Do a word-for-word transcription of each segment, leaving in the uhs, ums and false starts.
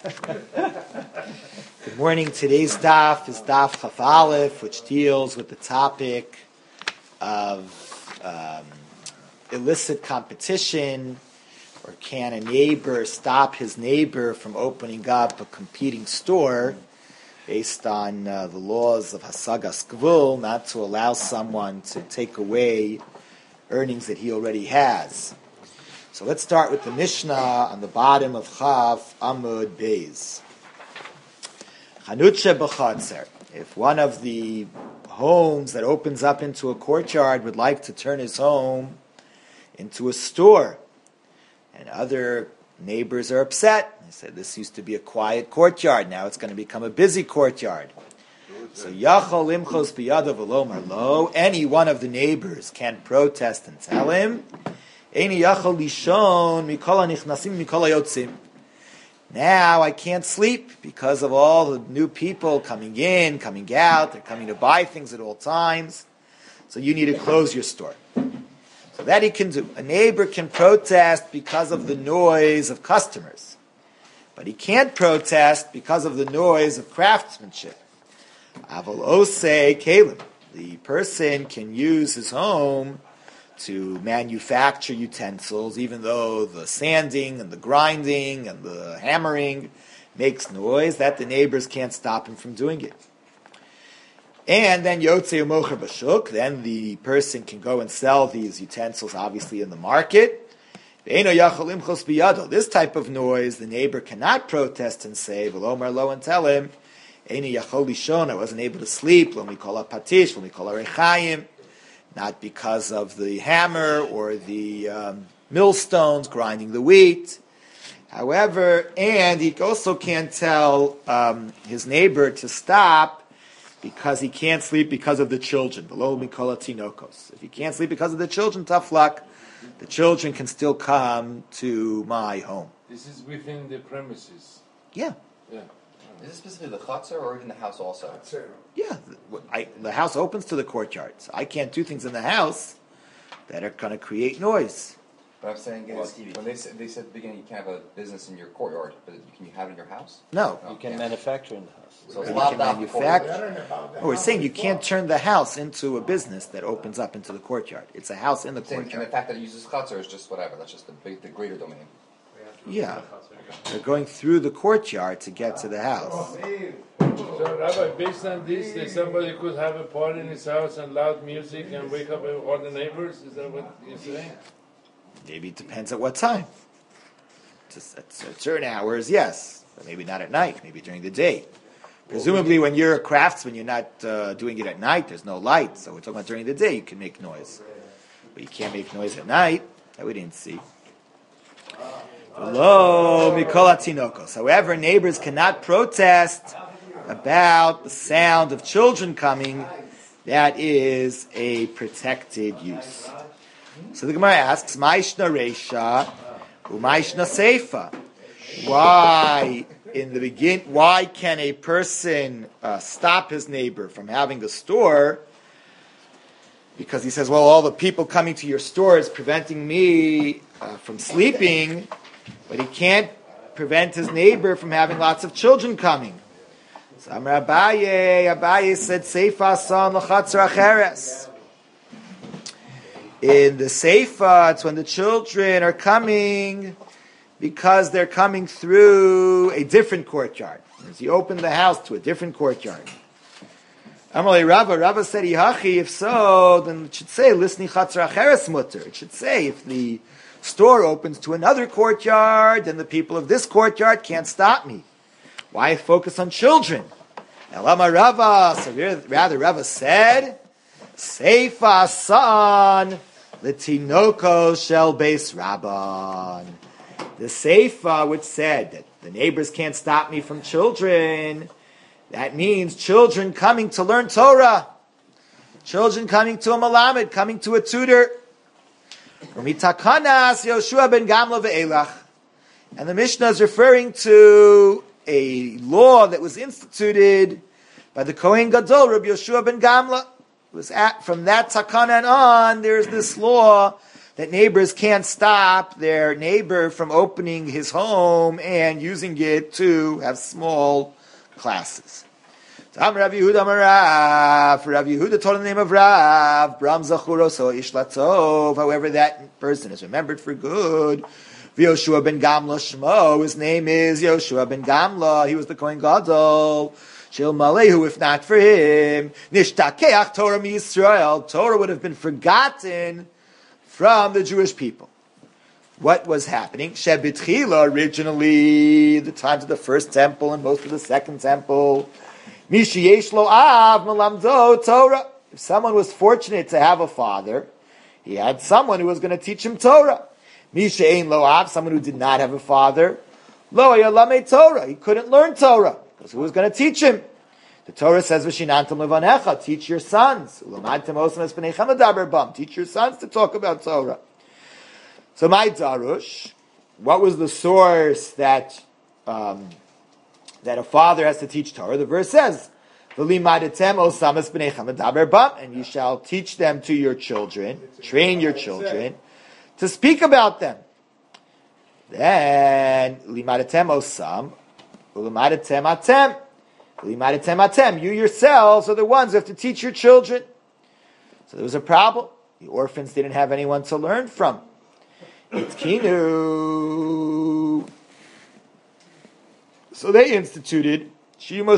Good morning. Today's daf is daf Chaf Aleph, which deals with the topic of um, illicit competition, or can a neighbor stop his neighbor from opening up a competing store based on uh, the laws of Hasagas Gvul, not to allow someone to take away earnings that he already has. So let's start with the Mishnah on the bottom of Chaf Amud Beis. Chanutche b'chatzer. If one of the homes that opens up into a courtyard would like to turn his home into a store, and other neighbors are upset, they said this used to be a quiet courtyard, now it's going to become a busy courtyard. So Yachol Limchos Biyadav V'Lomar Lo, any one of the neighbors can protest and tell him, Eini Yachol Lishon Mikol HaNichnasim Mikol HaYotzim. Now I can't sleep because of all the new people coming in, coming out. They're coming to buy things at all times. So you need to close your store. So that he can do. A neighbor can protest because of the noise of customers. But he can't protest because of the noise of craftsmanship. Aval Ose Kalim. The person can use his home to manufacture utensils, even though the sanding and the grinding and the hammering makes noise, that the neighbors can't stop him from doing it. And then Yotzei Umocher Bashuk, then the person can go and sell these utensils, obviously, in the market. This type of noise, the neighbor cannot protest and say, V'lomar lo, and tell him, I wasn't able to sleep, lo mikol patish, lo mikol rechayim, not because of the hammer or the um, millstones grinding the wheat. However, and he also can't tell um, his neighbor to stop because he can't sleep because of the children. If he can't sleep because of the children, tough luck. The children can still come to my home. This is within the premises. Yeah. Yeah. Is this specifically the chutzner or even the house also? Yeah, the, I, the house opens to the courtyard. So I can't do things in the house that are going to create noise. But I'm saying, well, when they said, they said at the beginning you can't have a business in your courtyard, but can you have it in your house? No. You can yeah. manufacture in the house. So it's you allowed can down manufacture. Oh, we're saying you can't turn the house into a business that opens up into the courtyard. It's a house in the And courtyard. the fact that it uses chutzner is just whatever. That's just the big, the greater domain. Yeah. They're going through the courtyard to get to the house. So, Rabbi, based on this, that somebody could have a party in his house and loud music and wake up all the neighbors? Is that what you're saying? Maybe it depends at what time. Just at certain hours, yes. But maybe not at night. Maybe during the day. Presumably when you're a craftsman, you're not uh, doing it at night. There's no light. So we're talking about during the day, you can make noise. But you can't make noise at night. That we didn't see. Hello, Mikola Tinokos. However, neighbors cannot protest about the sound of children coming. That is a protected use. So the Gemara asks, Maishna Reisha, Umaishna Seifa. Why in the begin? Why can a person uh, stop his neighbor from having a store? Because he says, well, all the people coming to your store is preventing me uh, from sleeping. But he can't prevent his neighbor from having lots of children coming. So Amar Abaye, Abaye said, Seifa son l'chatzar acheres. In the Seifa, it's when the children are coming because they're coming through a different courtyard. As he opened the house to a different courtyard. Amalei Rava, Rava said, Ihachi, if so, then it should say, Lisni chatzar acheres mutter. It should say, if the store opens to another courtyard, then the people of this courtyard can't stop me. Why focus on children? Elama Rava, so rather Rava said, Seifa san l'tinoko shel beis rabban. The Seifa, which said that the neighbors can't stop me from children, that means children coming to learn Torah, children coming to a malamed, coming to a tutor. And the Mishnah is referring to a law that was instituted by the Kohen Gadol, Rabbi Yoshua ben Gamla. It was at, from that takana and on, there's this law that neighbors can't stop their neighbor from opening his home and using it to have small classes. Am Rav Yehuda Amar Rav. Rav Yehuda told him the name of Rav. Bram Zachuro so Ish Latov. However, that person is remembered for good. Yoshua ben Gamla Shmo. His name is Yoshua ben Gamla. He was the Kohen Gadol. Shil Malehu, if not for him, Nishtakeach Torah mi Yisrael. Torah would have been forgotten from the Jewish people. What was happening? Shebitchila, originally, the times of the first temple and most of the second temple. Mishi yesh lo av malamdo Torah. If someone was fortunate to have a father, he had someone who was going to teach him Torah. Mishi ein lo av, someone who did not have a father, lo yalame Torah. He couldn't learn Torah because who was going to teach him? The Torah says, "V'shinantam levanecha," teach your sons. U'lamadtem osam es b'neichem adaber bam, teach your sons to talk about Torah. So my darush, what was the source that um, that a father has to teach Torah? The verse says, "V'limadtem osam es b'neichem adaber bam," and you shall teach them to your children, train your children to speak about them. Then limadtem osam, u'limadtem atem. You yourselves are the ones who have to teach your children. So there was a problem. The orphans didn't have anyone to learn from. Itkinu. So they instituted before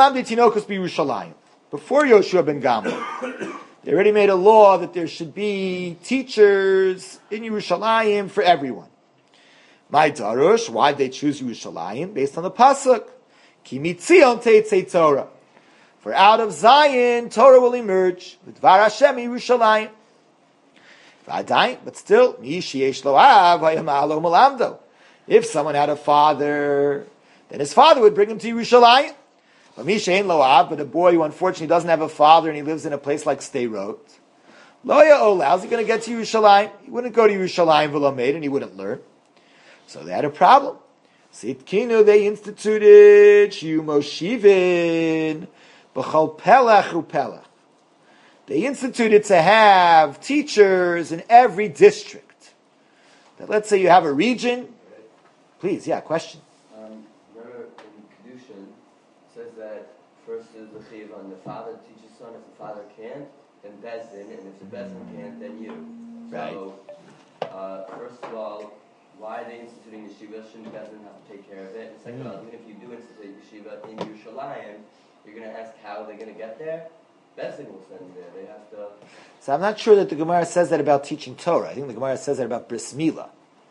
Yoshua ben Gamla. They already made a law that there should be teachers in Yerushalayim for everyone. My darush, why did they choose Yerushalayim? Based on the pasuk. Ki mitzion teitzei Torah. For out of Zion, Torah will emerge. V'dvar Hashem Yerushalayim. V'adayin, but still, mi sheyesh lo av hayamalo malamdo. If someone had a father, then his father would bring him to Yerushalayim. But mi she'ein lo av, but a boy who unfortunately doesn't have a father and he lives in a place like Sderot, lo ya'ol, how's he going to get to Yerushalayim? He wouldn't go to Yerushalayim v'lomed and he wouldn't learn. So they had a problem. Sitkinu, they instituted Shiyumoshivin b'chol pelach upelach. They instituted to have teachers in every district. That let's say you have a region. Please, yeah, question. Um, remember in Kedushin, it says that first is the chiv on the father to teach his son. If the father can't, then Bezdin, and if the Bezdin can't, then you. Right. So, uh, first of all, why are they instituting yeshiva? Shouldn't Bezdin have to take care of it? And second of all, even if you do institute yeshiva in Yerushalayim, you're going to ask how they're going to get there? Bezdin will send there. They have to... So I'm not sure that the Gemara says that about teaching Torah. I think the Gemara says that about bris milah.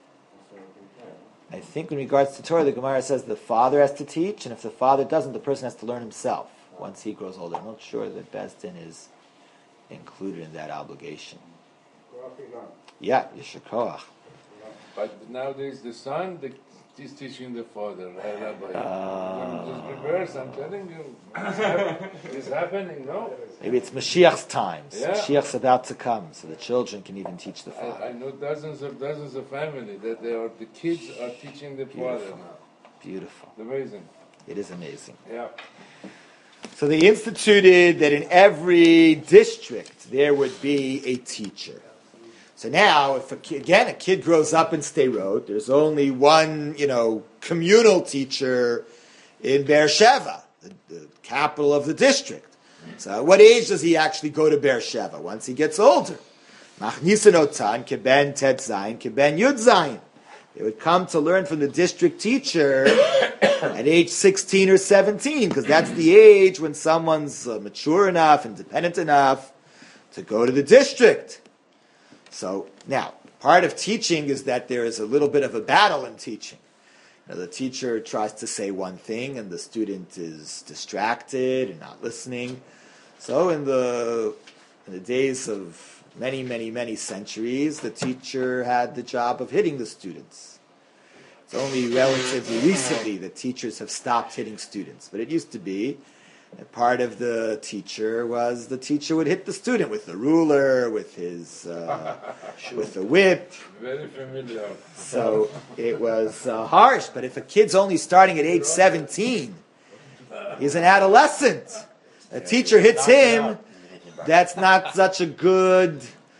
I think in regards to Torah, the Gemara says the father has to teach, and if the father doesn't, the person has to learn himself once he grows older. I'm not sure that Bezdin is included in that obligation. Yeah, Yeshikoach. But nowadays the son the, is teaching the father, right, Rabbi? Uh, Just reverse, I'm telling you. It's, happen, it's happening, no? Maybe it's Mashiach's times. Yeah. Mashiach's about to come, so the children can even teach the father. I, I know dozens of dozens of families that they are the kids are teaching the Beautiful. father now. Beautiful. Amazing. It is amazing. Yeah. So they instituted that in every district there would be a teacher. So now, if a kid, again a kid grows up in Sderot, there's only one, you know, communal teacher in Beersheva, the, the capital of the district. So, at what age does he actually go to Beersheva? Once he gets older, Machnisan otan keben tet zayin keben yud zayin. They would come to learn from the district teacher at age sixteen or seventeen, because that's the age when someone's uh, mature enough, independent enough to go to the district. So now, part of teaching is that there is a little bit of a battle in teaching. You know, the teacher tries to say one thing and the student is distracted and not listening. So in the in the days of many, many, many centuries, the teacher had the job of hitting the students. It's only relatively recently that teachers have stopped hitting students. But it used to be that part of the teacher was the teacher would hit the student with the ruler, with his, uh, with the whip. Very familiar. So it was uh, harsh. But if a kid's only starting at age seventeen, he's an adolescent. A teacher hits him, that's not such a good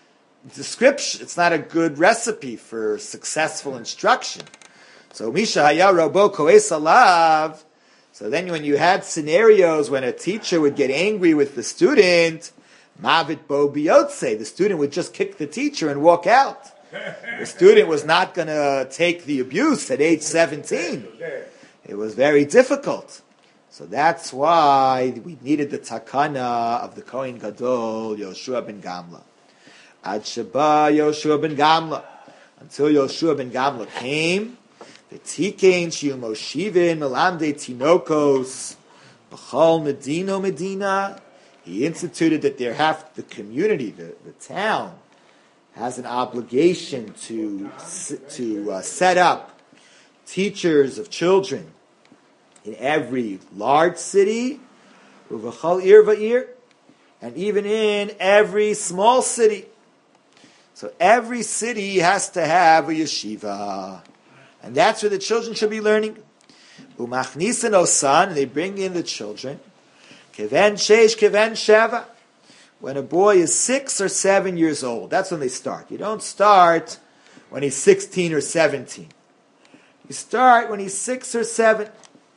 description. It's not a good recipe for successful instruction. So Misha Haya Rabo Koes Alav. So then when you had scenarios when a teacher would get angry with the student, Mavit Bo Biyotse, the student would just kick the teacher and walk out. The student was not going to take the abuse at age seventeen. It was very difficult. So that's why we needed the takana of the Kohen Gadol, Yoshua ben Gamla. Ad Sheba Yoshua ben Gamla. Until Yoshua ben Gamla came, the Tikein Shiu Moshivin, Melamde Tinokos, B'chol Medino Medina, he instituted that there have, the community, the, the town, has an obligation to, to uh, set up teachers of children in every large city, Uvachal Ir Va'ir, and even in every small city. So every city has to have a yeshiva. And that's where the children should be learning. Umachnisan osan, and they bring in the children. Keven sheish, keven sheva. When a boy is six or seven years old, that's when they start. You don't start when he's sixteen or seventeen. You start when he's six or seven.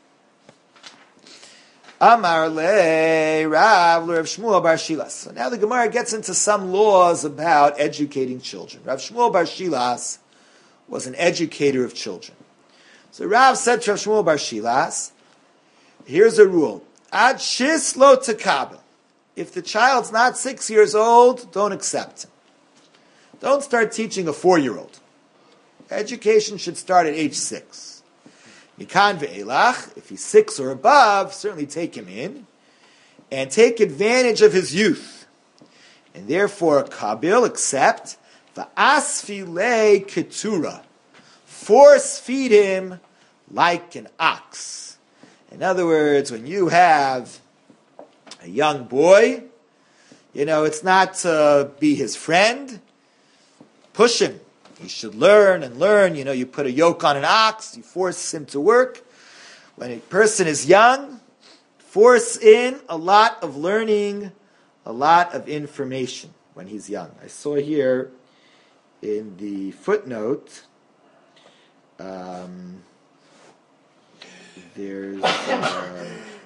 Amar le Rav Rav Shmuel Bar Shilas. So now the Gemara gets into some laws about educating children. Rav Shmuel Bar Shilas was an educator of children. So Rav said to Rav Shmuel Bar Shilas, here's a rule. Ad shis lo tekabel. If the child's not six years old, don't accept him. Don't start teaching a four-year-old. Education should start at age six. Mikan ve'elach, if he's six or above, certainly take him in, and take advantage of his youth. And therefore, kabil, accept, va'asfilei ketura, force feed him like an ox. In other words, when you have a young boy, you know, it's not to be his friend. Push him. He should learn and learn. You know, you put a yoke on an ox, you force him to work. When a person is young, force in a lot of learning, a lot of information when he's young. I saw here in the footnote, um, there's... Uh,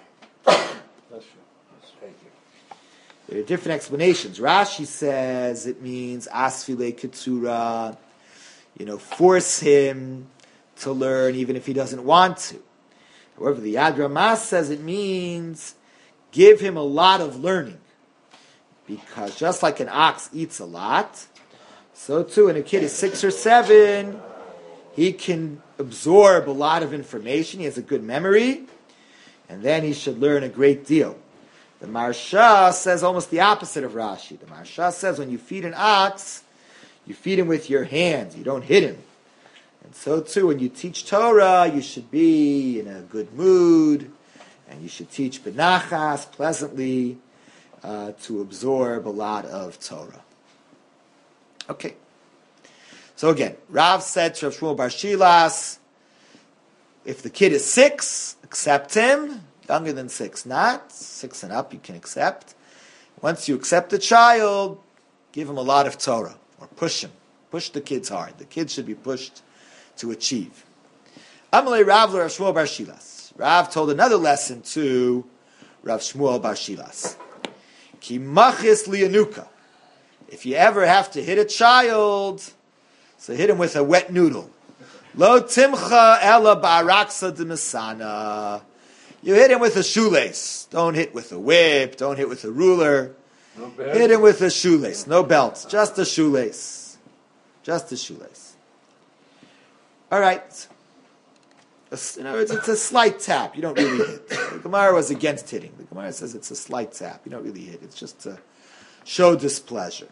There are different explanations. Rashi says it means asfile ketura, you know, force him to learn even if he doesn't want to. However, the Yad Ramah says it means give him a lot of learning. Because just like an ox eats a lot, so too when a kid is six or seven, he can absorb a lot of information. He has a good memory, and then he should learn a great deal. The Marsha says almost the opposite of Rashi. The Marsha says when you feed an ox, you feed him with your hands. You don't hit him. And so too, when you teach Torah, you should be in a good mood, and you should teach benachas, pleasantly, uh, to absorb a lot of Torah. Okay. So again, Rav said to Rav Shmuel Bar Shilas, if the kid is six, accept him. Younger than six, not. Six and up, you can accept. Once you accept the child, give him a lot of Torah, or push him. Push the kids hard. The kids should be pushed to achieve. Amalei Rav Rav Shmuel Bar Shilas. Rav told another lesson to Rav Shmuel Bar Shilas. Ki machis lianuka. If you ever have to hit a child, so hit him with a wet noodle. Lo timcha ela ba'araksa de misana. You hit him with a shoelace. Don't hit with a whip. Don't hit with a ruler. No hit him with a shoelace. No belt. Just a shoelace. Just a shoelace. All right. You know, it's, it's a slight tap. You don't really hit. The Gemara was against hitting. The Gemara says it's a slight tap. You don't really hit. It's just to show displeasure.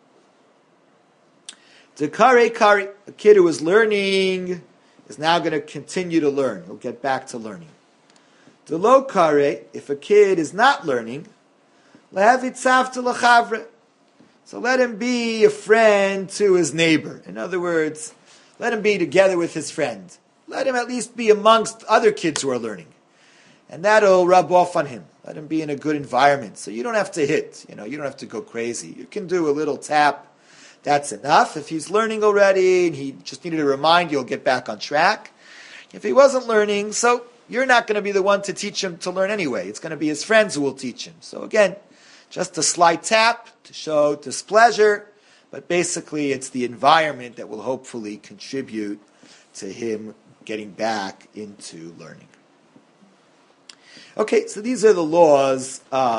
To kare kare, a kid who is learning is now going to continue to learn. He'll get back to learning. To lo kare, if a kid is not learning, lehavitzav to lachavre. So let him be a friend to his neighbor. In other words, let him be together with his friend. Let him at least be amongst other kids who are learning. And that'll rub off on him. Let him be in a good environment. So you don't have to hit. You know, you don't have to go crazy. You can do a little tap that's enough. If he's learning already and he just needed a reminder, you'll get back on track. If he wasn't learning, so you're not going to be the one to teach him to learn anyway. It's going to be his friends who will teach him. So again, just a slight tap to show displeasure, but basically it's the environment that will hopefully contribute to him getting back into learning. Okay, so these are the laws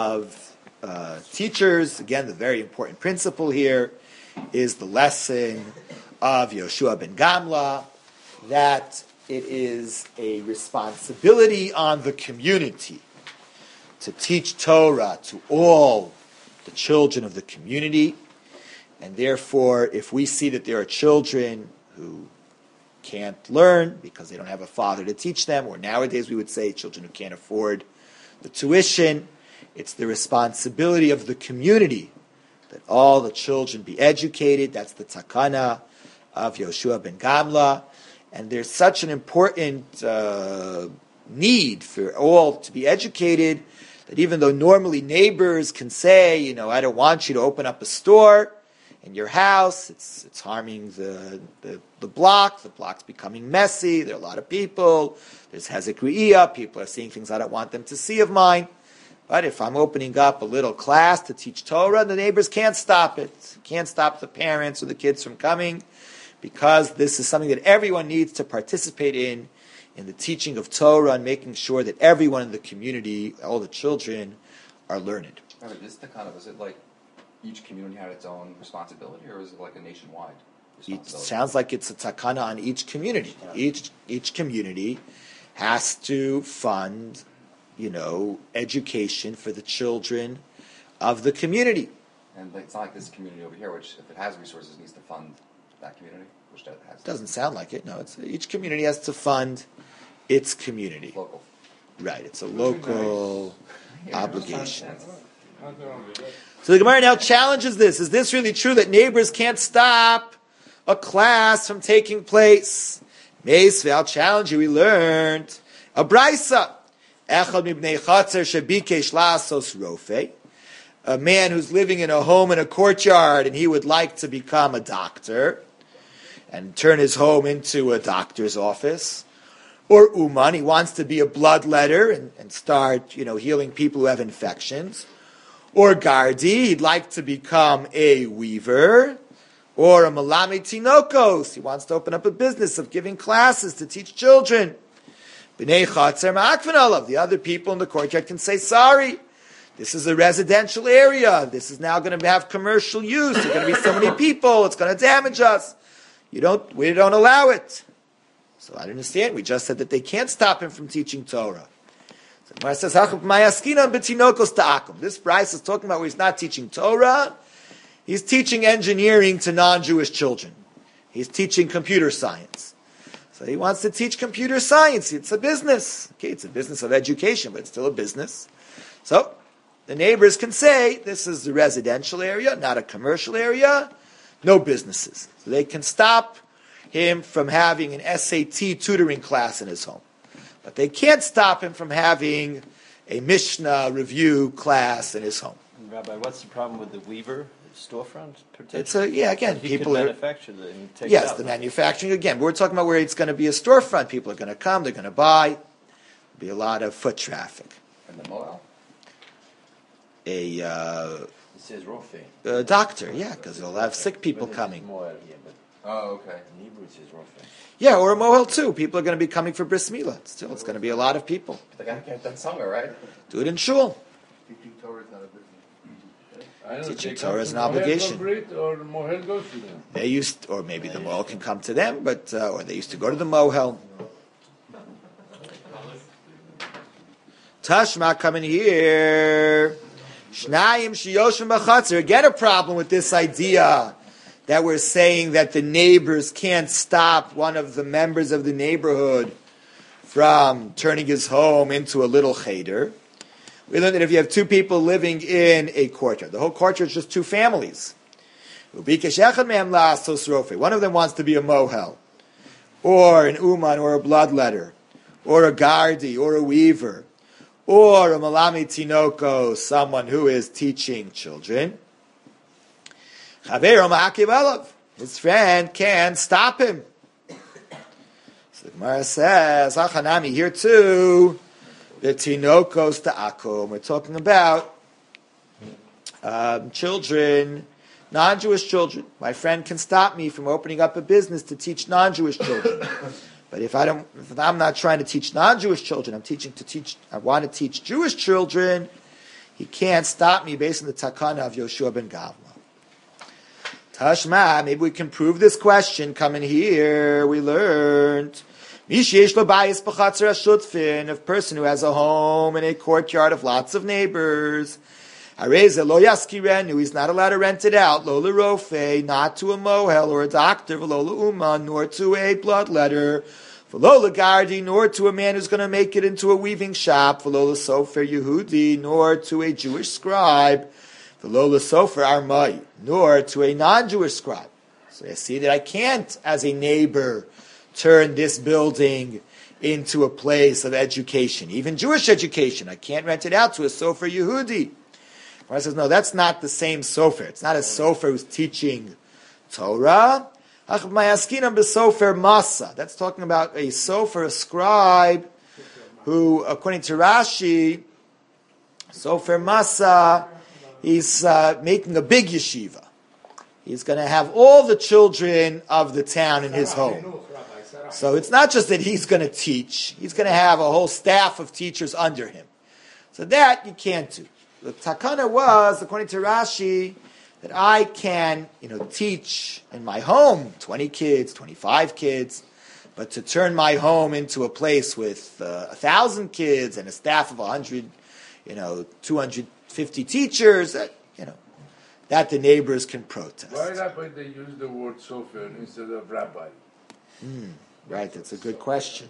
of uh, teachers. Again, the very important principle here is the lesson of Yoshua ben Gamla, that it is a responsibility on the community to teach Torah to all the children of the community. And therefore, if we see that there are children who can't learn because they don't have a father to teach them, or nowadays we would say children who can't afford the tuition, it's the responsibility of the community that all the children be educated. That's the takana of Yoshua ben Gamla. And there's such an important uh, need for all to be educated that even though normally neighbors can say, you know, I don't want you to open up a store in your house, it's it's harming the, the, the block, the block's becoming messy, there are a lot of people, there's hezek re'iyah, people are seeing things I don't want them to see of mine. But if I'm opening up a little class to teach Torah, the neighbors can't stop it. Can't stop the parents or the kids from coming, because this is something that everyone needs to participate in, in the teaching of Torah and making sure that everyone in the community, all the children, are learned. Right, but this the kind of, is it like each community had its own responsibility, or is it like a nationwide It responsibility? sounds like it's a takana on each community. Each each community has to fund, you know, education for the children of the community. And like, it's not like this community over here, which if it has resources needs to fund that community, which that has. Doesn't sound like it. No, it's each community has to fund its community. Local. Right, it's a local obligation. Nothing wrong with that. So the Gemara now challenges this. Is this really true that neighbors can't stop a class from taking place? Meisve, I'll challenge you. We learned a brisa. Echad mibnei chatzer shebikesh la'asos rofe. A man who's living in a home in a courtyard and he would like to become a doctor and turn his home into a doctor's office. Or uman, he wants to be a bloodletter and, and start, you know, healing people who have infections. Or gardi, he'd like to become a weaver. Or a malami tinokos, he wants to open up a business of giving classes to teach children. B'nei chatzer ma'akvin alav, the other people in the courtyard can say, sorry, this is a residential area, this is now going to have commercial use, there are going to be so many people, it's going to damage us. You don't, we don't allow it. So I don't understand, we just said that they can't stop him from teaching Torah. So Gemara says, this Bryce is talking about where he's not teaching Torah, he's teaching engineering to non-Jewish children. He's teaching computer science. So he wants to teach computer science. It's a business. Okay, it's a business of education, but it's still a business. So the neighbors can say, this is the residential area, not a commercial area, no businesses. So they can stop him from having an S A T tutoring class in his home. But they can't stop him from having a Mishnah review class in his home. Rabbi, what's the problem with the weaver storefront? It's a, yeah, again, he people could are... manufacture it and take Yes, it out. the manufacturing, again, we're talking about where it's going to be a storefront. People are going to come, they're going to buy. There'll be a lot of foot traffic. And the Moel. A, uh, It says Rofe. a doctor, yeah, because they'll have sick people coming. More here, but Oh, okay. in Hebrew it says Rofe. Yeah, or a mohel too. People are going to be coming for bris milah. Still, it's going to be a lot of people. But they gotta get that somewhere, right? Do it in shul. Teaching Torah is not a business. I don't Teaching they Torah come is to an Mohel obligation. Gobrit, or Mohel goes to them. They used, or maybe the mohel can come to them, but uh, or they used to go to the mohel. Tashma coming here. Shnayim shiyoshim b'chatzir. Again, a problem with this idea that we're saying that the neighbors can't stop one of the members of the neighborhood from turning his home into a little cheder. We learned that if you have two people living in a courtyard, the whole courtyard is just two families. One of them wants to be a mohel, or an uman, or a bloodletter, or a gardi, or a weaver, or a malami tinoko, someone who is teaching children. Chaveiro ma'akiv alav. His friend can stop him. So the Gemara says, Achanami here too. The tinokos ta'akum. We're talking about um, children, non-Jewish children. My friend can stop me from opening up a business to teach non-Jewish children. But if I don't, if I'm not trying to teach non-Jewish children, I'm teaching to teach. I want to teach Jewish children. He can't stop me based on the takana of Yoshua ben Gavla. Tashma, maybe we can prove this question. Come in here. We learned. A person who has a home in a courtyard of lots of neighbors. He's not allowed to rent it out. Lo l'rofe, not to a mohel or a doctor. V'lo l'uma, nor to a bloodletter. V'lo l'gardi, nor to a man who's going to make it into a weaving shop. V'lo l'sofer Yehudi, nor to a Jewish scribe. V'lo l'sofer Armai, nor to a non-Jewish scribe. So I see that I can't, as a neighbor, turn this building into a place of education, even Jewish education. I can't rent it out to a sofer Yehudi. Gemara says, no, that's not the same sofer. It's not a sofer who's teaching Torah. That's talking about a sofer, a scribe, who, according to Rashi, sofer masa, he's uh, making a big yeshiva. He's going to have all the children of the town in his home. So it's not just that he's going to teach. He's going to have a whole staff of teachers under him. So that you can't do. The takana was, according to Rashi, that I can, you know, teach in my home twenty kids, twenty-five kids, but to turn my home into a place with uh, a thousand kids and a staff of a hundred, you know, two hundred fifty teachers, that, you know, that the neighbors can protest. Why rabbi they use the word sofer instead of rabbi? Hmm, right, that's a good question.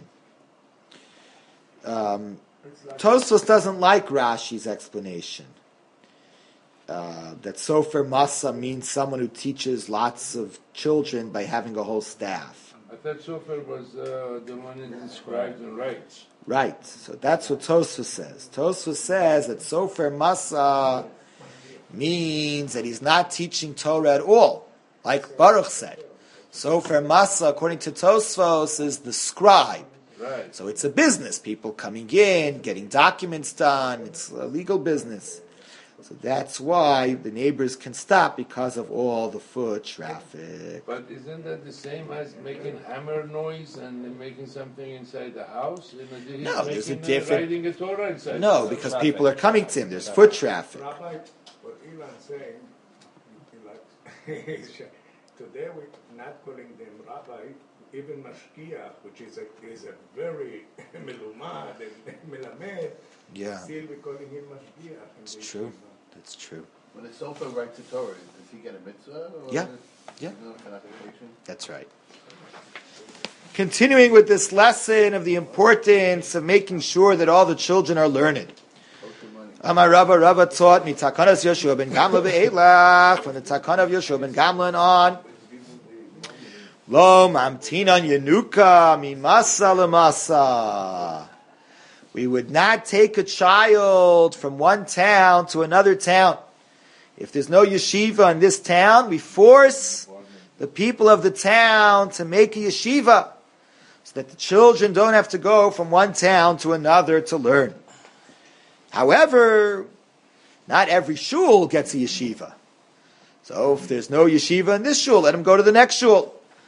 Um, Tosfos doesn't like Rashi's explanation. Uh, that sofer masa means someone who teaches lots of children by having a whole staff. I thought sofer was uh, the one that describes and writes. Right, so that's what Tosfos says. Tosfos says that sofer masa means that he's not teaching Torah at all, like Baruch said. Sofer masa, according to Tosfos, is the scribe. Right. So it's a business. People coming in, getting documents done. It's a legal business. So that's why the neighbors can stop because of all the foot traffic. But isn't that the same as making hammer noise and making something inside the house? You know, he's No, there's a making, uh, different- writing a Torah inside No, the because house. people are coming to him. There's foot traffic. Rabbi, what Ilan's saying, like, today we're not calling them rabbi, even mashkiach, which is a, is a very melumad and melamed, Yeah, still we're calling him mashkiach. it's true. That's true. When the sofer writes a Torah, does he get a mitzvah? Or Yeah. is Yeah. it an application? That's right. Continuing with this lesson of the importance of making sure that all the children are learned. Amar Rabba Rabba taught me Takanas Yoshua ben Gamla be'elach, from the Takana of Yoshua ben Gamla and on. Lo mamtinan yenuka mimasa lemasa. We would not take a child from one town to another town. If there's no yeshiva in this town, we force the people of the town to make a yeshiva so that the children don't have to go from one town to another to learn. However, not every shul gets a yeshiva. So if there's no yeshiva in this shul, let them go to the next shul.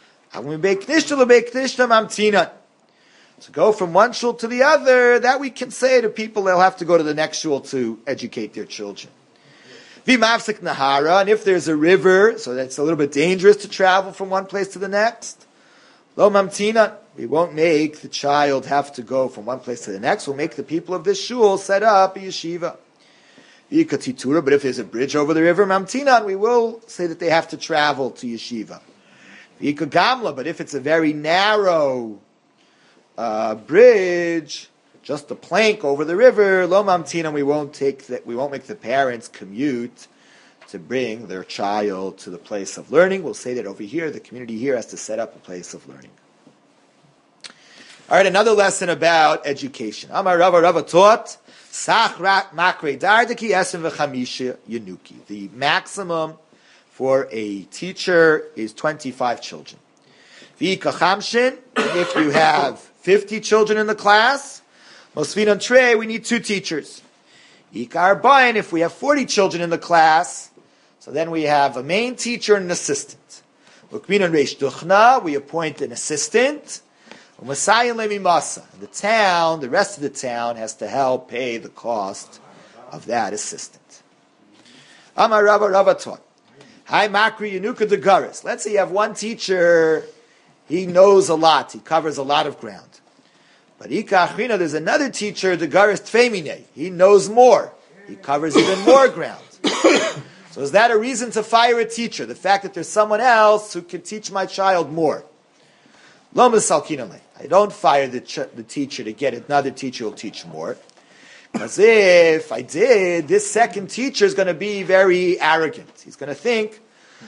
So go from one shul to the other, that we can say to people they'll have to go to the next shul to educate their children. V'mafsik nahara, and if there's a river, so that's a little bit dangerous to travel from one place to the next. Lo mamtina, we won't make the child have to go from one place to the next. We'll make the people of this shul set up a yeshiva. V'ikatitura, but if there's a bridge over the river, mamtina, we will say that they have to travel to yeshiva. V'ikagamla, but if it's a very narrow uh, bridge, just a plank over the river, lo mamtina, we won't take that. We won't make the parents commute to bring their child to the place of learning. We'll say that over here, the community here has to set up a place of learning. All right, another lesson about education. Amar Rava Rava taught Sach makre dardaki esim v'chamisha yenuki. The maximum for a teacher is twenty-five children. V'ikachamshin, if you have fifty children in the class, mosfinan trey, we need two teachers. Ikar bain, if we have forty children in the class, so then we have a main teacher and an assistant. Ukminan reish duchna, we appoint an assistant. Umasayin lemimasa, the town, the rest of the town has to help pay the cost of that assistant. Amar Rava Rava taught. Hi Makri Yanuka de Garis. Let's say you have one teacher, he knows a lot, he covers a lot of ground. But Ika Achrina, there's another teacher, the Garis Tfemine. He knows more. He covers even more ground. So is that a reason to fire a teacher? The fact that there's someone else who can teach my child more. Lo misalkinale. I don't fire the, ch- the teacher to get another teacher who will teach more. Because if I did, this second teacher is going to be very arrogant. He's going to think,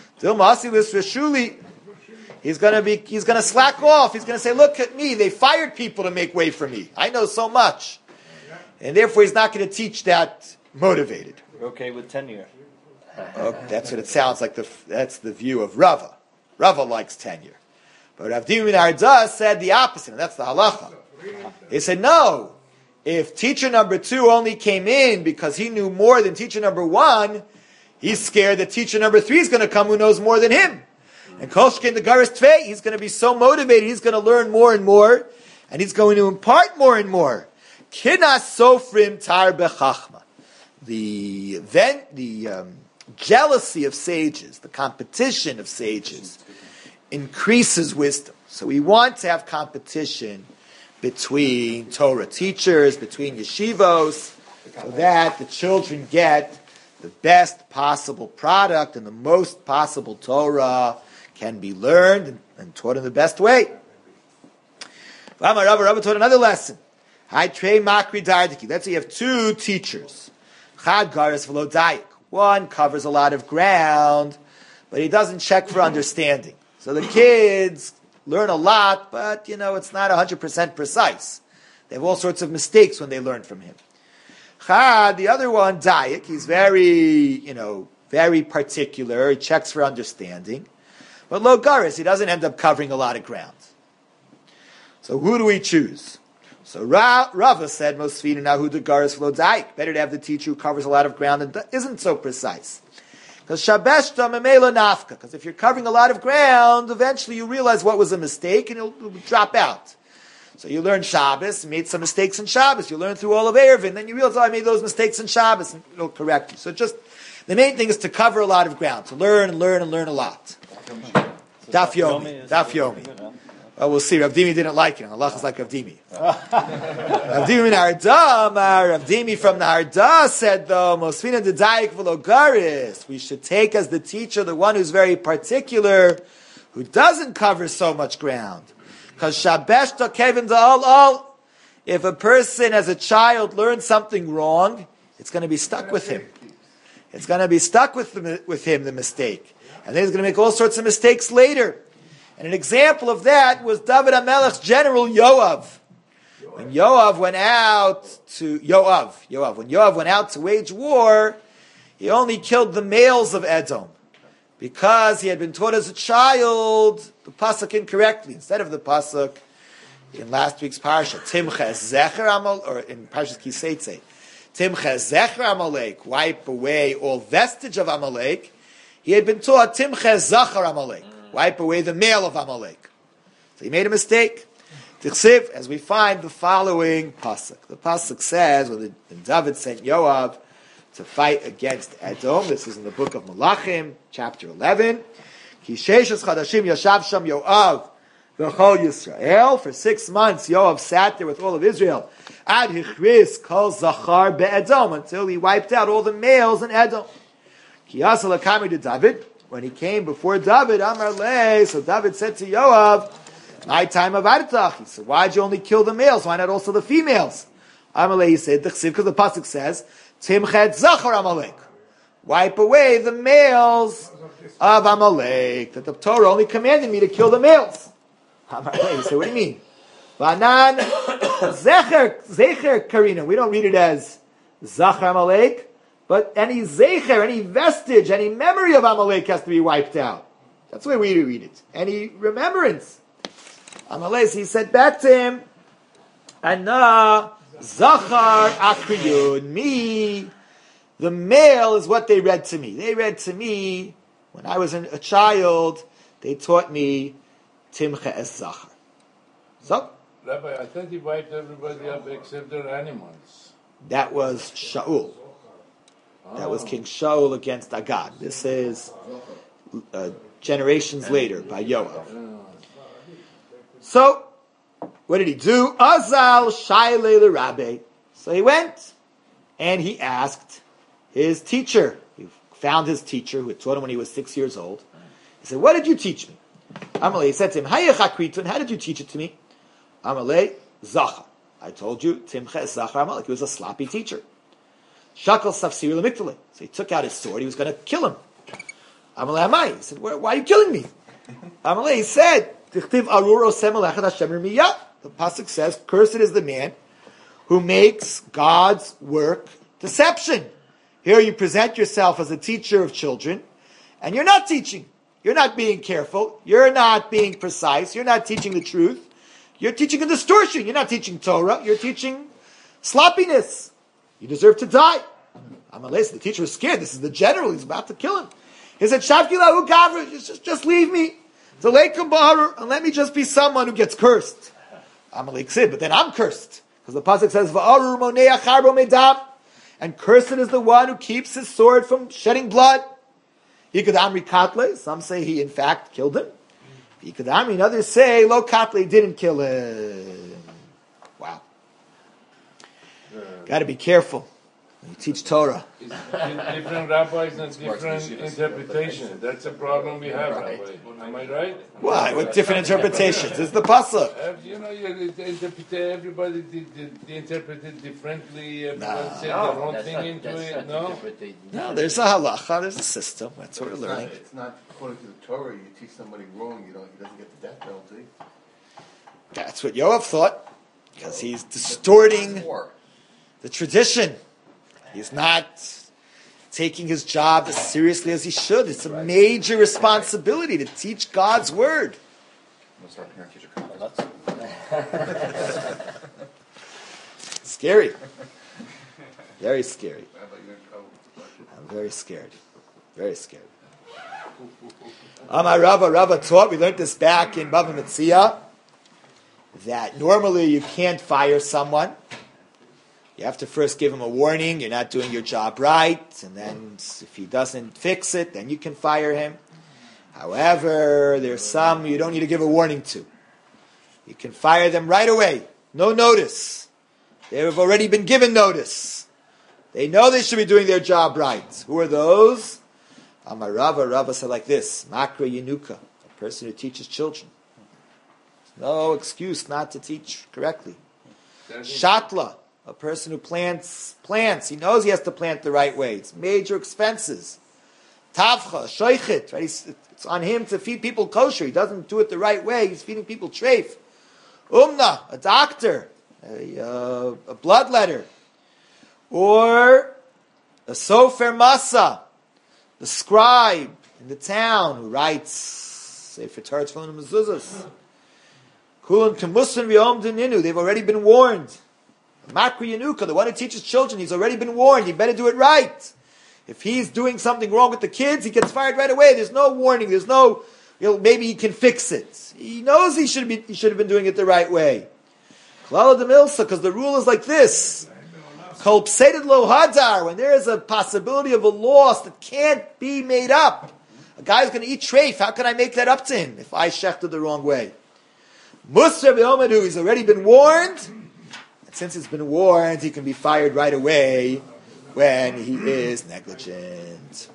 he's going to be, he's going to slack off. He's going to say, look at me, they fired people to make way for me. I know so much. And therefore he's not going to teach that motivated. We're okay with tenure. Oh, that's what it sounds like. The, that's the view of Rava. Rava likes tenure. But Rav Dimi ben Arda said the opposite, and that's the halacha. He said, no, if teacher number two only came in because he knew more than teacher number one, he's scared that teacher number three is going to come who knows more than him. And Kolshkin the Garis Tvei, he's going to be so motivated, he's going to learn more and more, and he's going to impart more and more. Kinas sofrim tar bechachma. The, then, the um, jealousy of sages, the competition of sages, increases wisdom. So we want to have competition between Torah teachers, between yeshivos, so that the children get the best possible product and the most possible Torah can be learned and, and taught in the best way. Rabbi Rabbi taught another lesson. Let's say you have two teachers. Chad garis v'lo dayik. One covers a lot of ground, but he doesn't check for understanding. So the kids learn a lot, but, you know, it's not one hundred percent precise. They have all sorts of mistakes when they learn from him. Chad, the other one, Dayik, he's very, you know, very particular. He checks for understanding. But Lo Garis, he doesn't end up covering a lot of ground. So who do we choose? So Ra- Rava said, Mosfina Nahu de Garis Lo Dayik. Better to have the teacher who covers a lot of ground and isn't so precise. Because Shabeshta Memela Nafka. Because if you're covering a lot of ground, eventually you realize what was a mistake and it'll, it'll drop out. So you learn Shabbos, you made some mistakes in Shabbos. You learn through all of Erevin, then you realize, oh, I made those mistakes in Shabbos, and it'll correct you. So just, the main thing is to cover a lot of ground, to learn and learn and learn a lot. Daf Yomi. Daf Yomi. Well, we'll see. Rav Dimi didn't like it. Allah is like Rav Dimi. Rav Dimi Narda, Rav Dimi from Narda said, though, Mosfina de Dayik v'lo Garis. We should take as the teacher the one who's very particular, who doesn't cover so much ground. Because Shabeshta Kevin Da'al Al, if a person as a child learns something wrong, it's going to be stuck with him. It's going to be stuck with, the, with him, the mistake. And then he's going to make all sorts of mistakes later. And an example of that was David HaMelech's general Yoav. When Yoav went out to, Yoav, Yoav, when Yoav went out to wage war, he only killed the males of Edom. Because he had been taught as a child the pasuk incorrectly. Instead of the pasuk in last week's parsha, Timcha Zecher Amal, or in Parshas Kiseitze, Timcha Zecher Amalek, wipe away all vestige of Amalek. He had been taught Timcha Zachar Amalek, wipe away the male of Amalek. So he made a mistake. Tichsiv, as we find the following pasuk. The pasuk says, when, the, when David sent Yoav to fight against Edom, this is in the book of Malachim, chapter eleven. Ki sheishes chadashim yashav sham Yoav v'chol Yisrael. For six months, Yoav sat there with all of Israel. Ad hichris kol zachar be'Edom, until he wiped out all the males in Edom. Ki yasa l'kamei to David. When he came before David, Amar le, so David said to Yoav, my time of Artach. He said, why'd you only kill the males? Why not also the females? Amar le, he said, because the pasuk says, Timchet Zachar Amalek. Wipe away the males of Amalek. That the Torah only commanded me to kill the males. Amar le, he said, what do you mean? Vanan Zecher, Zecher Karina. We don't read it as Zachar Amalek. but any zecher, any vestige, any memory of Amalek has to be wiped out. That's the way we read it. Any remembrance. Amalek, he said back to him, Ana Zachar Akriyud, me, the male is what they read to me. They read to me, when I was a child, they taught me Timcha es Zachar. So, Rabbi, I thought he wiped everybody up except their animals. that was Shaul. That was King Shaul against Agag. This is uh, generations later by Yoav. So, what did he do? Azal Shaile the Rabbi. So he went and he asked his teacher. He found his teacher who had taught him when he was six years old. He said, "What did you teach me?" Amalei, he said to him, "Hayach Akritun, how did you teach it to me?" Amalei, Zachar. I told you, Timcha es Zachar Amalek. He was a sloppy teacher. Shakal Safsir Lemiktalei. So he took out his sword. He was going to kill him. Amalei Amai. He said, "Why are you killing me?" Amalei, he said, Tichtiv Arur Osem Elechat Hashem Remiyah. The pasuk says, "Cursed is the man who makes God's work deception." Here you present yourself as a teacher of children, and you're not teaching. You're not being careful. You're not being precise. You're not teaching the truth. You're teaching a distortion. You're not teaching Torah. You're teaching sloppiness. You deserve to die. Amalei, the teacher is scared. This is the general. He's about to kill him. He said, Shavki lahu gavra, just, just leave me. And let me just be someone who gets cursed. Amalek said, but then I'm cursed. Because the pasuk says, Va'arur moneach harbo medam. And cursed is the one who keeps his sword from shedding blood. He could amri katle. Some say he in fact killed him. He could amri, and others say, lo katle didn't kill him. Wow. Got to be careful when you teach Torah. It's different rabbis and different interpretations. That's a problem we have, Rabbi. Am I right? Why? What different interpretations? It's the pasuk. Uh, you know, you interpret, everybody did, did, did interpret it differently. Everybody No. said No, their own that's thing not, into that's it. not No? interpreted. No, there's a halacha. There's a system. That's what we're It's not, learning. it's not according to the Torah. You teach somebody wrong, you don't. He doesn't get the death penalty. That's what Yoav thought, because he's distorting War. the tradition. He's not taking his job as seriously as he should. It's a major responsibility to teach God's word. We'll start parent teacher conference. Well, that's- Scary. Very scary. Rabbi, you're in trouble. I'm very scared. Very scared. Amar Rava, Rava taught, we learned this back in Bava Metzia, that normally you can't fire someone. You have to first give him a warning, you're not doing your job right, and then if he doesn't fix it, then you can fire him. However, there's some you don't need to give a warning to. You can fire them right away, no notice. They have already been given notice. They know they should be doing their job right. Who are those? Amar Rava, Rava said like this, Makra Yenuka, a person who teaches children. No excuse not to teach correctly. Shatla, a person who plants plants. He knows he has to plant the right way. It's major expenses. Tavcha, shoichet, right? It's, it's on him to feed people kosher. He doesn't do it the right way. He's feeding people treif. Umna, a doctor, a, uh, a bloodletter, or a sofer masa, the scribe in the town who writes Sefer Torah Tefillin and Mezuzos. Kulan kemusin v'yom deninu. They've already been warned. Makri Yanuka, the one who teaches children, he's already been warned. He better do it right. If he's doing something wrong with the kids, he gets fired right away. There's no warning. There's no, you know, maybe he can fix it. He knows he should be. He should have been doing it the right way. Klala de Milsa, because the rule is like this: Kol pseided lo hadar. When there is a possibility of a loss that can't be made up, a guy's going to eat treif. How can I make that up to him if I shechted the wrong way? Musar be'omedu. He's already been warned. Since it's been warned, he can be fired right away when he is negligent.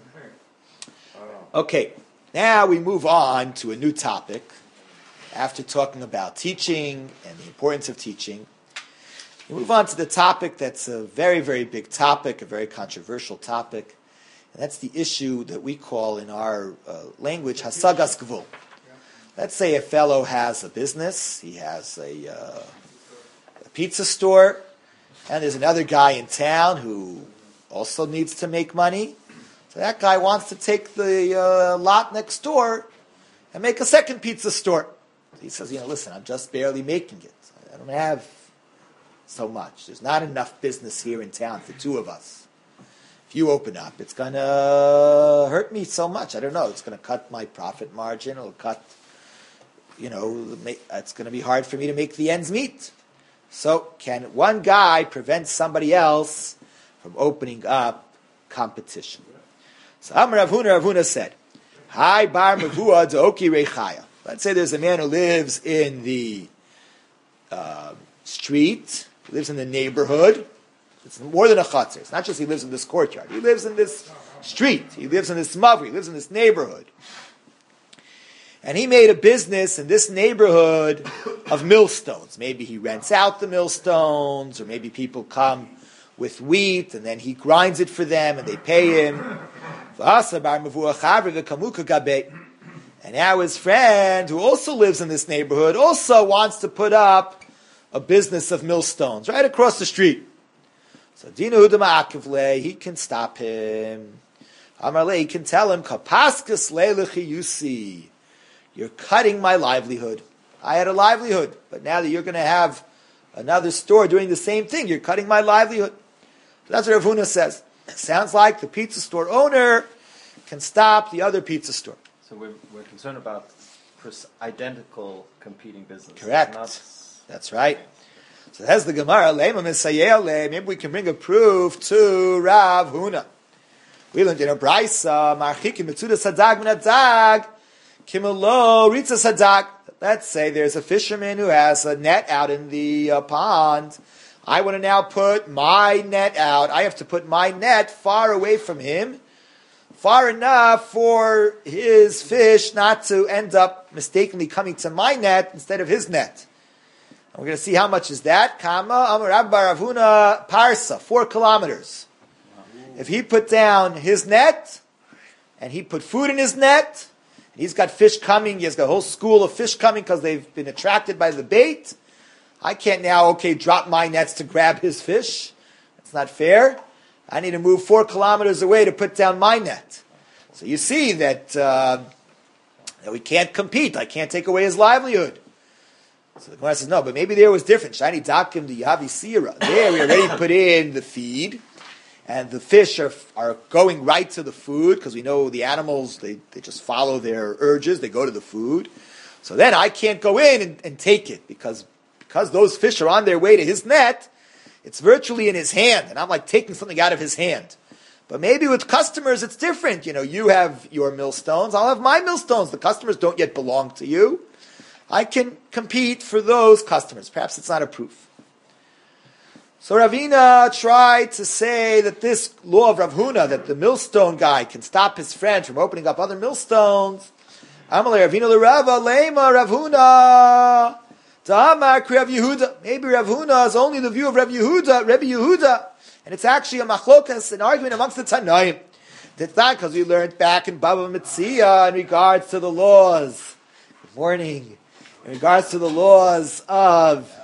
Okay, now we move on to a new topic. After talking about teaching and the importance of teaching, we move on to the topic that's a very, very big topic, a very controversial topic, and that's the issue that we call in our uh, language hasagas gvul. Let's say a fellow has a business, he has a... Uh, pizza store, and there's another guy in town who also needs to make money. So that guy wants to take the uh, lot next door and make a second pizza store. So he says, you know, listen, I'm just barely making it. I don't have so much. There's not enough business here in town for two of us. If you open up, it's going to hurt me so much. I don't know. It's going to cut my profit margin. It'll cut, you know, it's going to be hard for me to make the ends meet. So can one guy prevent somebody else from opening up competition? So Amar Rav Huna, Rav Huna said, Hi bar mavua d'oki rechaya. Let's say there's a man who lives in the uh, street, he lives in the neighborhood. It's more than a chutzner. It's not just he lives in this courtyard. He lives in this street. He lives in this mavri. He lives in this neighborhood. And he made a business in this neighborhood of millstones. Maybe he rents out the millstones, or maybe people come with wheat, and then he grinds it for them, and they pay him. And now his friend, who also lives in this neighborhood, also wants to put up a business of millstones right across the street. So Dina Hudama Akivle, he can stop him. Amarle, he can tell him, Kapaskas Leilechi Yusi. You're cutting my livelihood. I had a livelihood, but now that you're going to have another store doing the same thing, you're cutting my livelihood. So that's what Rav Huna says. It sounds like the pizza store owner can stop the other pizza store. So we're, we're concerned about pers- identical competing businesses. Correct. Not... That's right. So that's the Gemara. Maybe we can bring a proof to Rav Huna. We learned in a Braisa, Marchikim Mitzuda Sadag Minadag, Kimelo Ritza Sadag. Let's say there's a fisherman who has a net out in the uh, pond. I want to now put my net out. I have to put my net far away from him, far enough for his fish not to end up mistakenly coming to my net instead of his net. And we're going to see how much is that. Kama Amar Rabba Rav Huna Parsa, four kilometers. If he put down his net, and he put food in his net, and he's got fish coming, he has got a whole school of fish coming because they've been attracted by the bait, I can't now, okay, drop my nets to grab his fish. That's not fair. I need to move four kilometers away to put down my net. So you see that, uh, that we can't compete. I can't take away his livelihood. So the Gemara says, no, but maybe there was different. Shani dakim the yavi sira. There we already put in the feed, and the fish are are going right to the food, because we know the animals, they, they just follow their urges. They go to the food. So then I can't go in and, and take it, because because those fish are on their way to his net, it's virtually in his hand, and I'm like taking something out of his hand. But maybe with customers it's different. You know, you have your millstones, I'll have my millstones. The customers don't yet belong to you. I can compete for those customers. Perhaps it's not a proof. So Ravina tried to say that this law of Rav Huna, that the millstone guy can stop his friend from opening up other millstones. Amalei Ravina l'Rava lema Rav Huna Ta'amar Kri Rav Yehuda. Maybe Rav Huna is only the view of Rav Yehuda, Rebbe Yehuda, and it's actually a machlokas, an argument amongst the Tanaim. That's not because we learned back in Baba Metzia in regards to the laws. Good morning. In regards to the laws of,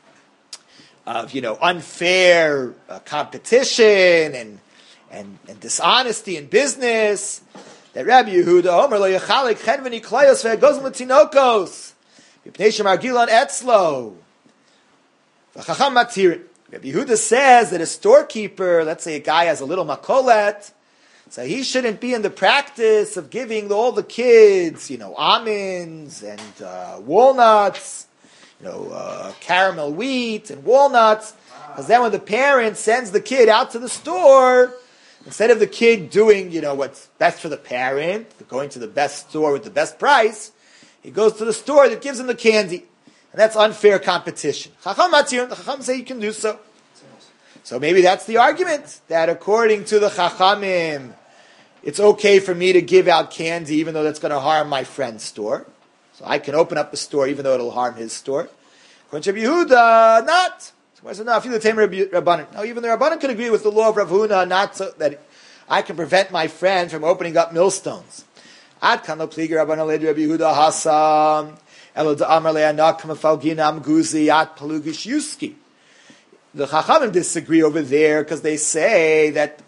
of you know, unfair uh, competition and, and and dishonesty in business, that Rabbi Yehuda Omer lo yachalik chen v'niklayos ve'egozim l'tinokos v'pnei shemargilan etzlo v'chacham matirin. Rabbi Yehuda says that a storekeeper, let's say a guy has a little makolet, so he shouldn't be in the practice of giving all the kids, you know, almonds and uh, walnuts, you know, uh, caramel wheat and walnuts. Because then when the parent sends the kid out to the store, instead of the kid doing, you know, what's best for the parent, going to the best store with the best price, he goes to the store that gives him the candy. And that's unfair competition. Chacham matir, the Chacham say you can do so. So maybe that's the argument, that according to the Chachamim, it's okay for me to give out candy even though that's going to harm my friend's store. So I can open up the store even though it'll harm his store. According to Rabbi Yehuda, not. So I said, no, if you're the Tamer Rabbanan. No, even the Rabbanan could agree with the law of Rav Huna, not so that I can prevent my friend from opening up millstones. Ad kan lo pligi Rabbanan led Rabbi Yehuda Hasam, elo da'amar le'anak mefalginam guzi at palugish yuski. The Chachamim disagree over there because they say that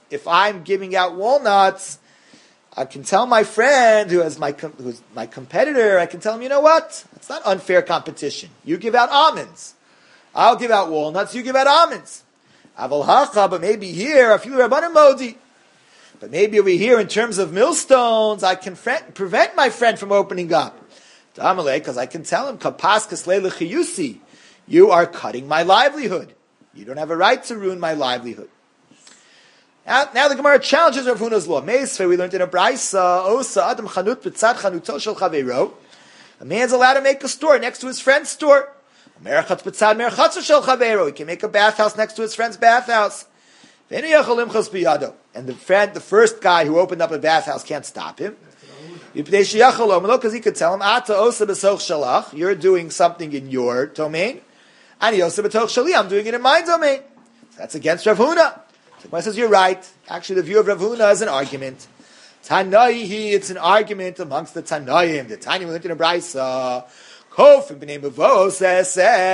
if I'm giving out walnuts, I can tell my friend who is my who's my competitor, I can tell him, you know what? It's not unfair competition. You give out almonds. I'll give out walnuts, you give out almonds. Aval hacha, but maybe here, a few rabbanim modi. But maybe over here, in terms of millstones, I can fre- prevent my friend from opening up. Because I can tell him, kapaskas leilechiyusi, you are cutting my livelihood. You don't have a right to ruin my livelihood. Now, now the Gemara challenges Rav Huna's law. Meisvei, we learned in a braysa, osa adam chanut b'tzad chanuto shel chaveiro. A man's allowed to make a store next to his friend's store. Merachatz b'tzad merachatz shel chaveiro. He can make a bathhouse next to his friend's bathhouse. And the friend, the first guy who opened up a bathhouse can't stop him. Because he could tell him, Ata osa b'soch shalach, you're doing something in your domain. Ani osa b'toch shali, I'm doing it in my domain. That's against Rav Huna. The Gemara says, you're right. Actually, the view of Rav Huna is an argument. Tanaihi, it's an argument amongst the Tanaim. The Tanaim went in a braysa. Kof b'nei Mavo says,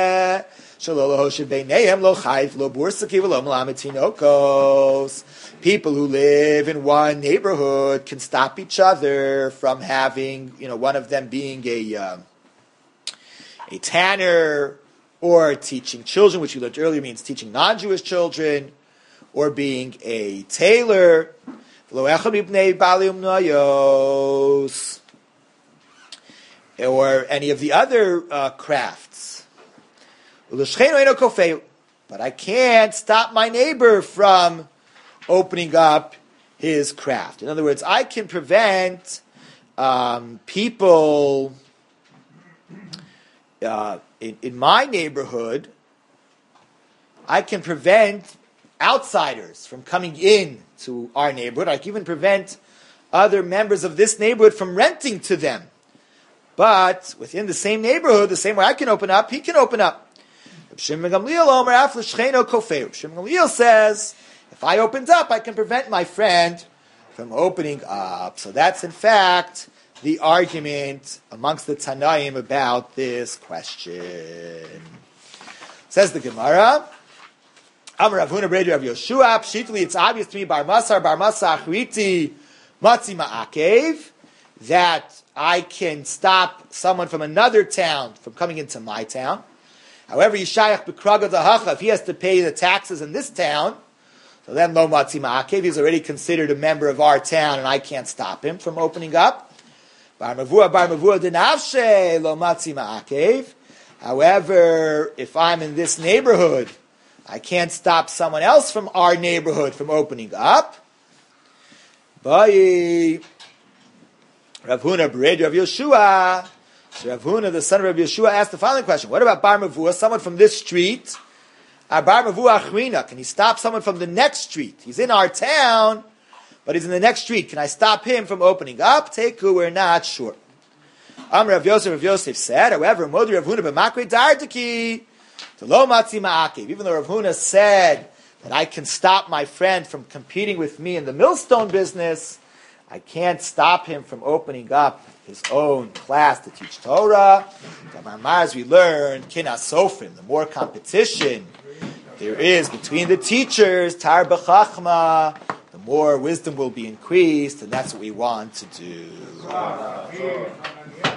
people who live in one neighborhood can stop each other from having, you know, one of them being a uh, a tanner or teaching children, which we learned earlier means teaching non-Jewish children, or being a tailor, or any of the other uh, crafts. But I can't stop my neighbor from opening up his craft. In other words, I can prevent um, people uh, in, in my neighborhood, I can prevent outsiders from coming in to our neighborhood. I can even prevent other members of this neighborhood from renting to them. But within the same neighborhood, the same way I can open up, he can open up. Reb Shimon Gamliel says, if I opened up, I can prevent my friend from opening up. So that's in fact the argument amongst the Tanaim about this question. Says the Gemara, Amar Rav Huna Breder Rav Yoshua, Pshitli, it's obvious to me, Bar Masar, Bar Masar, Achriti, Matzi Ma'akev, that I can stop someone from another town from coming into my town. However, Yishayach B'Kraga Dahacha, if he has to pay the taxes in this town, so then Lo Matzi Ma'akev, he's already considered a member of our town, and I can't stop him from opening up. Bar Mavua, Bar Mavua Dinavshe, Lo Matzi Ma'akev. However, if I'm in this neighborhood, I can't stop someone else from our neighborhood from opening up. Bye. Rav Huna Bered Rav Yeshua. So Rav Huna, the son of Rav Yeshua, asked the following question: what about Bar Mavua, someone from this street? Our Bar Mavua Achrina, can he stop someone from the next street? He's in our town, but he's in the next street. Can I stop him from opening up? Teku, we're not sure. Am Rav Yosef, Rav Yosef said, however, Modi Rav Huna b'makre dartaki, to lo matzi ma'akev. Even though Rav Huna said that I can stop my friend from competing with me in the millstone business, I can't stop him from opening up his own class to teach Torah. As we learned, Kina Sofrim, the more competition there is between the teachers, Tar B'chachma, the more wisdom will be increased, and that's what we want to do.